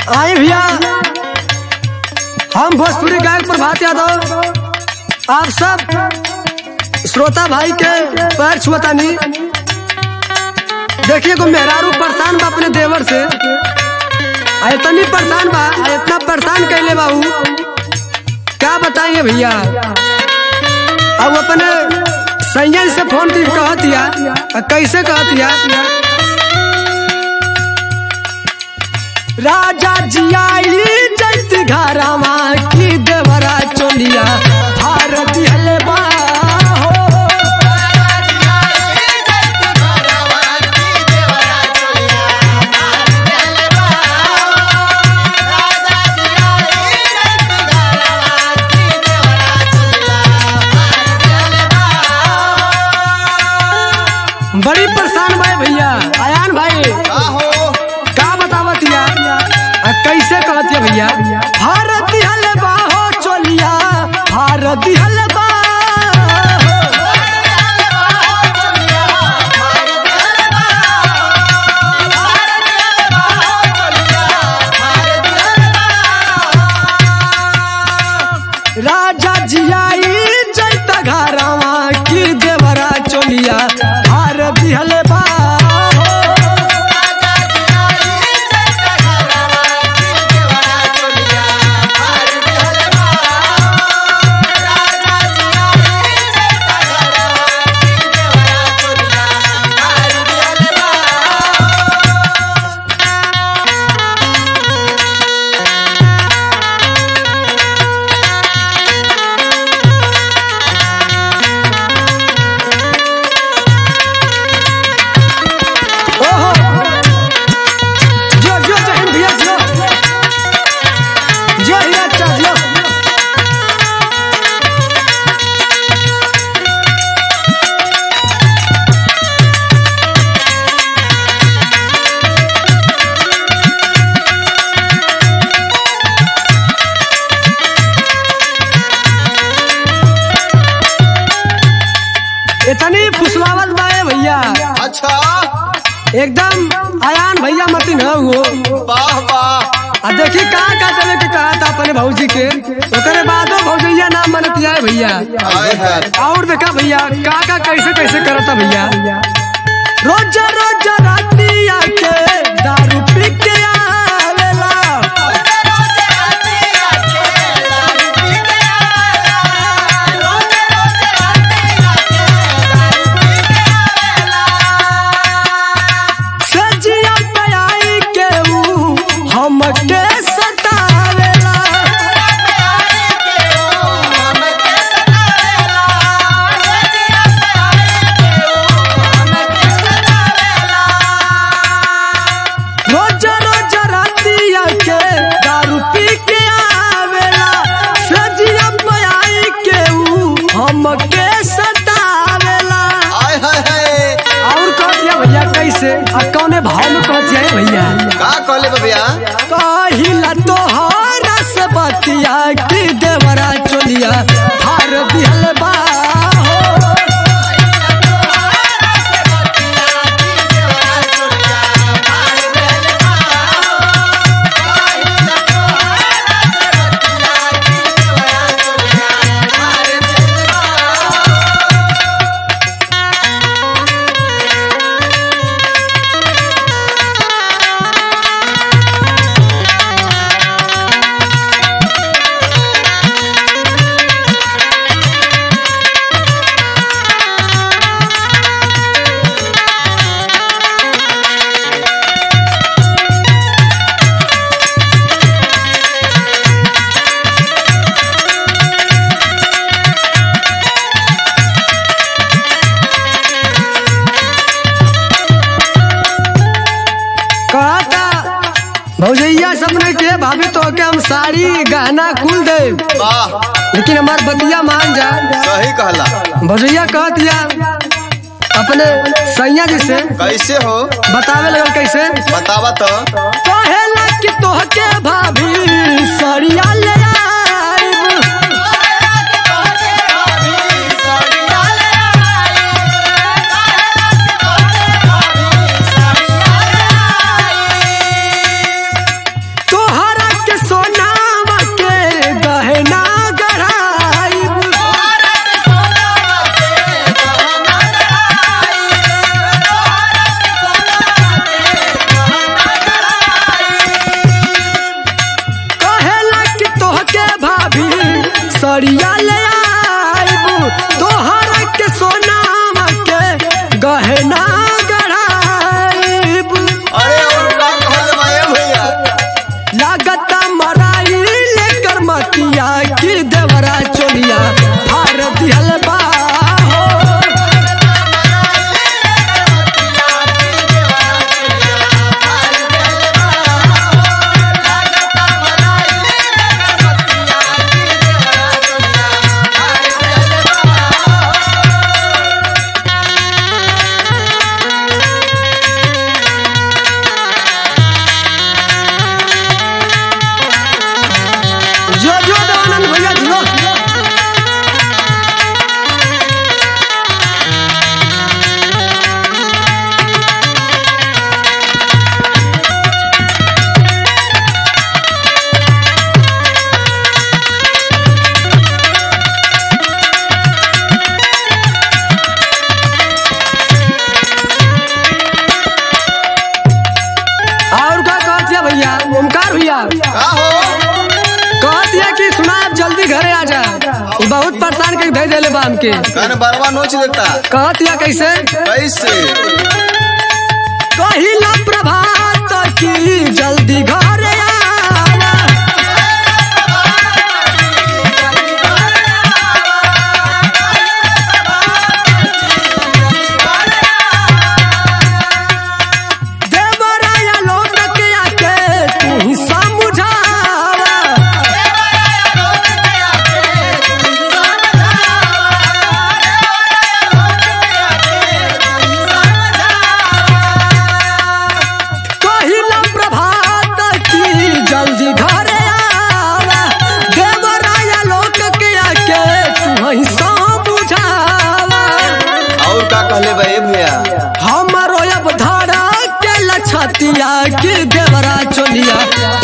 आए भैया, हम भोजपुरी गायक प्रभात यादव आप सब श्रोता भाई के पैर छुअतानी। देखिए को मेहरारू परेशान बा अपने देवर से, इतनी परेशान बा, इतना परेशान कैले बाबू क्या बताइए भैया। अब अपने सैया से फोन की कहतिया, कैसे कहतिया, राजा जी आई जैत घरवा की देवरा चोलिया भारती हलवा हो। बड़ी परेशान भाई भैया, आयान भाई का बतावतिया, कैसे कहतिया भैया, भारती हलवा हो चोलिया भारती हलवा। राजा जी आई जैता घरवा की देवरा चोलिया भारती हलवा। इतनी फुसलावत बाए भैया, अच्छा एकदम आयान भैया मती न हो। वाह वाह, देखी कहाँ का चले के कहा था अपने भौजी के, ओकरे बादो भौजैया नाम मनतिया है भैया। और देखा भैया का कैसे कैसे करता भैया, रोज रोज रातिया के दारू पी के आवेला। कौने भाव में कहती है भैया, का कहले भैया, कहिला तोहरा से बतिया की देवरा चोलिया भारती हलवा हो। भौजैया सबने के भाभी तो के हम साड़ी गहना कुल दे, लेकिन हमार बतिया मान जा। सही कहला भौजैया कह दिया अपने सैया जी से, कैसे हो बतावे लगल, कैसे बतावा तो, कहेला कि तोहके भाभी सड़िया ले आइब। तोहर भैया ओमकार भैया का हो कह दिया कि सुना आप जल्दी घरे आ जा। ये बहुत परेशान करके भेज देले बा हमके। कन बरवा नोच देता कह दिया कैसे कैसे कहिला प्रभात की जल्दी घरे आवा। देवराया लौट के आके तू ही समझावा। कहिला प्रभात की जल्दी घरे आवा। देवराया लौट के आके तू ही समझावा। और का कहले बे भैया हमारो अब धारा के लछतिया की देवरा चोलिया